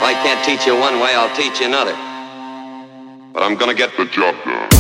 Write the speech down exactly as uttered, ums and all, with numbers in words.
I can't teach you one way, I'll teach you another. But I'm gonna get the job done.